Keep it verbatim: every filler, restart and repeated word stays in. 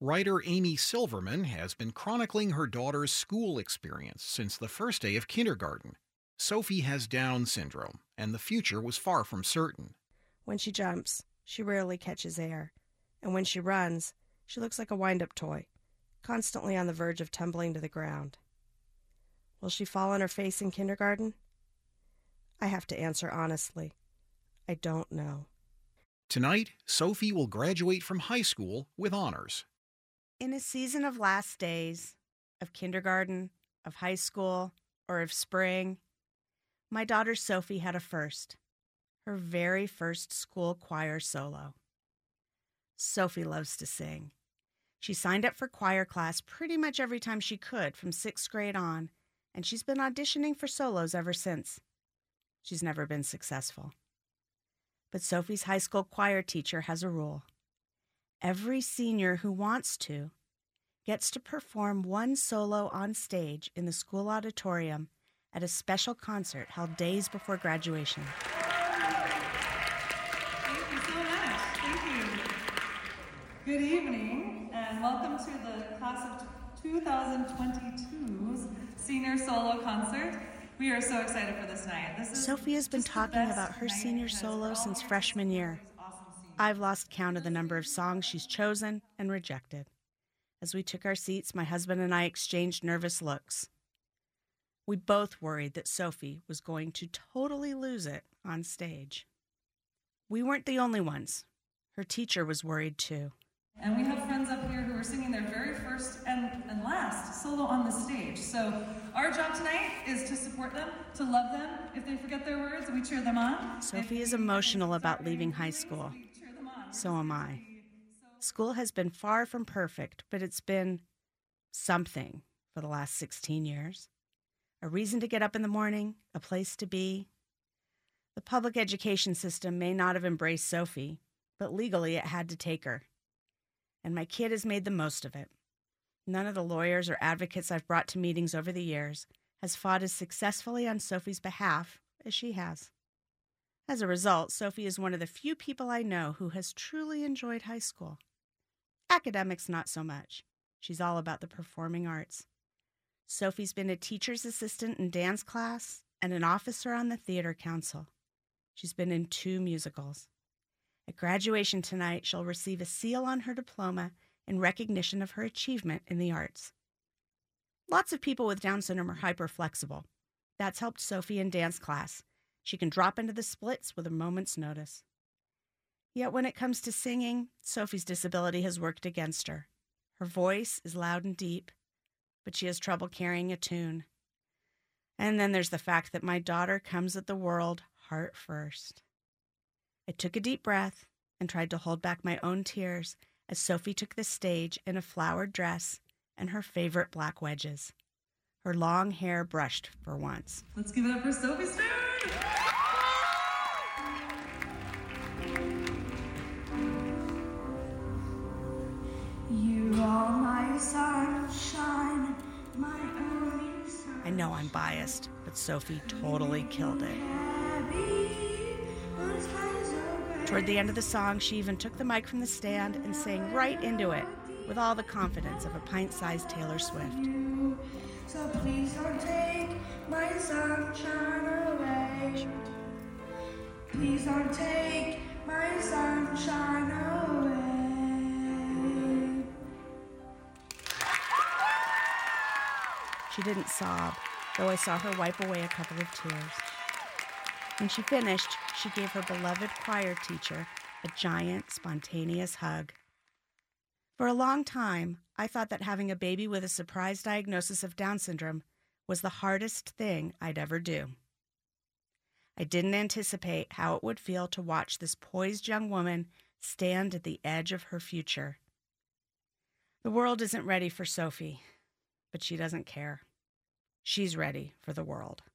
Writer Amy Silverman has been chronicling her daughter's school experience since the first day of kindergarten. Sophie has Down syndrome, and the future was far from certain. When she jumps, she rarely catches air, and when she runs, she looks like a wind-up toy, constantly on the verge of tumbling to the ground. Will she fall on her face in kindergarten? I have to answer honestly. I don't know. Tonight, Sophie will graduate from high school with honors. In a season of last days, of kindergarten, of high school, or of spring, my daughter Sophie had a first, her very first school choir solo. Sophie loves to sing. She signed up for choir class pretty much every time she could from sixth grade on, and she's been auditioning for solos ever since. She's never been successful. But Sophie's high school choir teacher has a rule. Every senior who wants to gets to perform one solo on stage in the school auditorium at a special concert held days before graduation. Thank you so much. Thank you. Good evening, and welcome to the class of two thousand twenty-two's senior solo concert. We are so excited for this night. This is Sophie has been talking about her senior solo since freshman year. I've lost count of the number of songs she's chosen and rejected. As we took our seats, my husband and I exchanged nervous looks. We both worried that Sophie was going to totally lose it on stage. We weren't the only ones. Her teacher was worried too. And we have friends up here who are singing their very first and, and last solo on the stage. So our job tonight is to support them, to love them. If they forget their words, we cheer them on. Sophie is emotional about leaving high school. So am I. School has been far from perfect, but it's been something for the last sixteen years. A reason to get up in the morning, a place to be. The public education system may not have embraced Sophie, but legally it had to take her. And my kid has made the most of it. None of the lawyers or advocates I've brought to meetings over the years has fought as successfully on Sophie's behalf as she has. As a result, Sophie is one of the few people I know who has truly enjoyed high school. Academics, not so much. She's all about the performing arts. Sophie's been a teacher's assistant in dance class and an officer on the theater council. She's been in two musicals. At graduation tonight, she'll receive a seal on her diploma in recognition of her achievement in the arts. Lots of people with Down syndrome are hyper-flexible. That's helped Sophie in dance class. She can drop into the splits with a moment's notice. Yet when it comes to singing, Sophie's disability has worked against her. Her voice is loud and deep, but she has trouble carrying a tune. And then there's the fact that my daughter comes at the world heart first. I took a deep breath and tried to hold back my own tears as Sophie took the stage in a flowered dress and her favorite black wedges. Her long hair brushed for once. Let's give it up for Sophie Stern! You are my sunshine, my only sun. I know I'm biased, but Sophie totally killed it. Toward the end of the song, she even took the mic from the stand and sang right into it with all the confidence of a pint-sized Taylor Swift. So please don't take my sunshine away. Please don't take my sunshine away. She didn't sob, though I saw her wipe away a couple of tears. When she finished, she gave her beloved choir teacher a giant, spontaneous hug. For a long time, I thought that having a baby with a surprise diagnosis of Down syndrome was the hardest thing I'd ever do. I didn't anticipate how it would feel to watch this poised young woman stand at the edge of her future. The world isn't ready for Sophie, but she doesn't care. She's ready for the world.